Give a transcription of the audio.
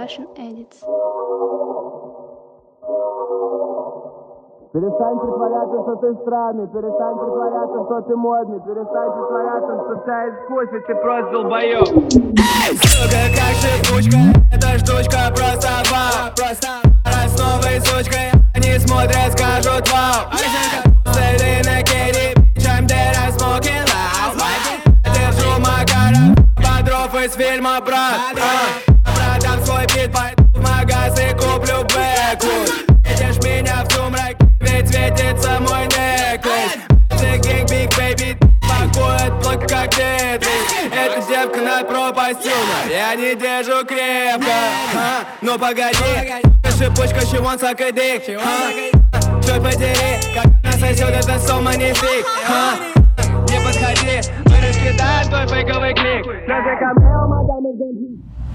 Russian edits. Перестань притворяться, что ты странный, перестань притворяться, что ты модный, перестань притворяться, что тебя искусит, ты просто долбоёб. Эй, сука, как шипучка, эта штучка просто вау. Раз с новой сучкой они смотрят, скажут вау. Стейли на Кири, чем дера smoking loud. Держу Макаров, подров из фильма брат. Продам свой бит, пойду в магаз и куплю бэквуд. Видишь меня в сумрак, ведь светится мой неклейс. The gang big baby, пакует блок как Тетрис. Эта девка над пропастью, но я не держу крепко. Ну погоди, шипучка, she wants suck a dick. Черт подери, как насосет, это so magnifique. Не подходи, мы раскидаем твой фейковый клик. Разве ко мне, о, мадам, из